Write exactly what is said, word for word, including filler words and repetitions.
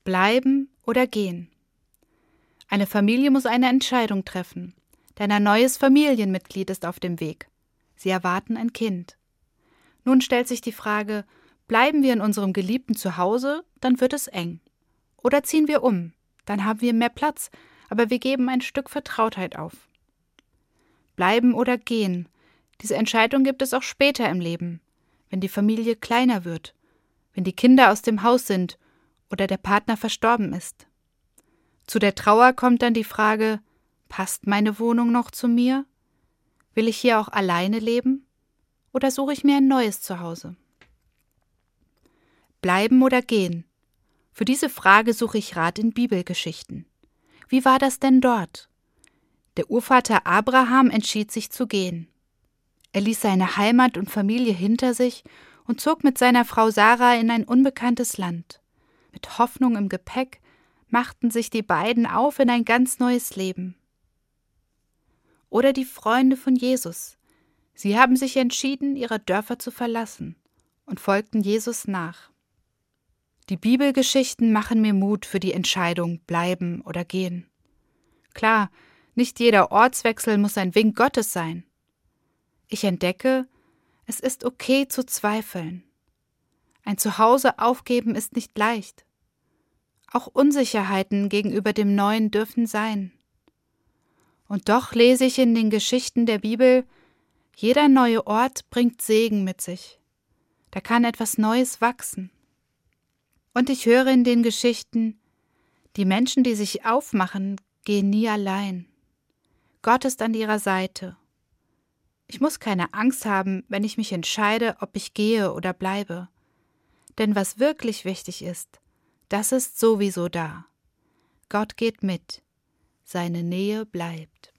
Bleiben oder gehen? Eine Familie muss eine Entscheidung treffen, denn ein neues Familienmitglied ist auf dem Weg. Sie erwarten ein Kind. Nun stellt sich die Frage, bleiben wir in unserem geliebten Zuhause, dann wird es eng. Oder ziehen wir um, dann haben wir mehr Platz, aber wir geben ein Stück Vertrautheit auf. Bleiben oder gehen, diese Entscheidung gibt es auch später im Leben, wenn die Familie kleiner wird, wenn die Kinder aus dem Haus sind oder der Partner verstorben ist. Zu der Trauer kommt dann die Frage, passt meine Wohnung noch zu mir? Will ich hier auch alleine leben? Oder suche ich mir ein neues Zuhause? Bleiben oder gehen? Für diese Frage suche ich Rat in Bibelgeschichten. Wie war das denn dort? Der Urvater Abraham entschied sich zu gehen. Er ließ seine Heimat und Familie hinter sich und zog mit seiner Frau Sarah in ein unbekanntes Land. Mit Hoffnung im Gepäck machten sich die beiden auf in ein ganz neues Leben. Oder die Freunde von Jesus. Sie haben sich entschieden, ihre Dörfer zu verlassen und folgten Jesus nach. Die Bibelgeschichten machen mir Mut für die Entscheidung, bleiben oder gehen. Klar, nicht jeder Ortswechsel muss ein Wink Gottes sein. Ich entdecke, es ist okay zu zweifeln. Ein Zuhause aufgeben ist nicht leicht. Auch Unsicherheiten gegenüber dem Neuen dürfen sein. Und doch lese ich in den Geschichten der Bibel, jeder neue Ort bringt Segen mit sich. Da kann etwas Neues wachsen. Und ich höre in den Geschichten, die Menschen, die sich aufmachen, gehen nie allein. Gott ist an ihrer Seite. Ich muss keine Angst haben, wenn ich mich entscheide, ob ich gehe oder bleibe. Denn was wirklich wichtig ist, das ist sowieso da. Gott geht mit. Seine Nähe bleibt.